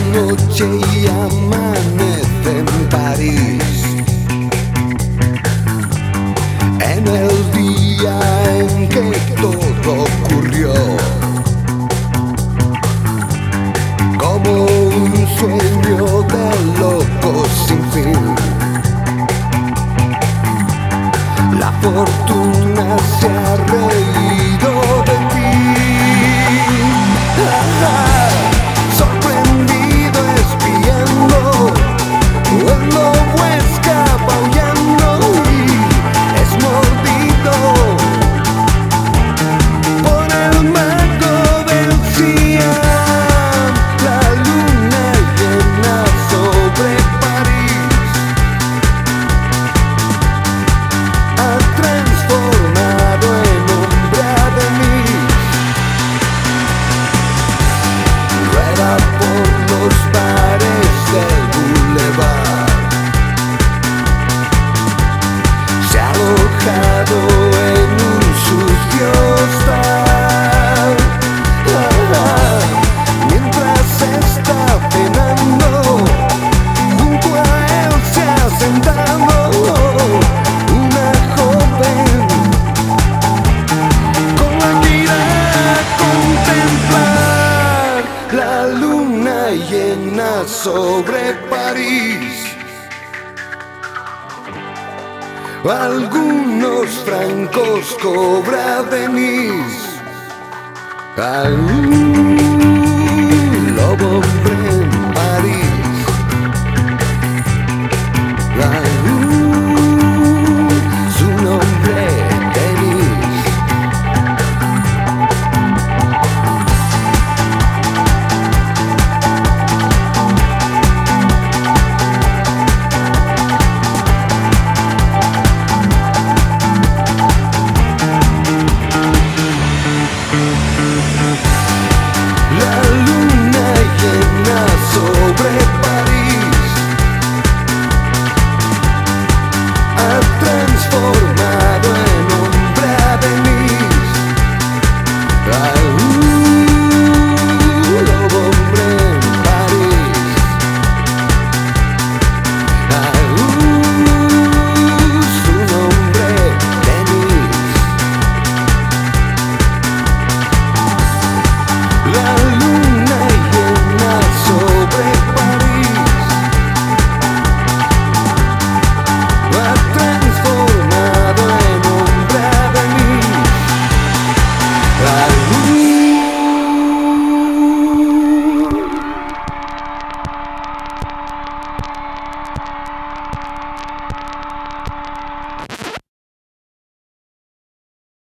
noche y amanece en París. En el día en que todo ocurrió, como un sueño de locos sin fin. La fortuna se ha reído de ti. Sorprendido espiando, el lobo escapa huyendo y es mordido por el mago del Siam. La luna llena sobre París ha transformado en hombre a Denise. Rueda por los bares del boulevard, se ha alojado en un sucio hostal. Mientras está cenando, junto a él se ha sentado una joven con la que irá a contemplar la luna llena sobre París. Algunos francos cobra Denise. Lobo hombre en París. Su nombre Denise. La luna llena sobre París ha transformado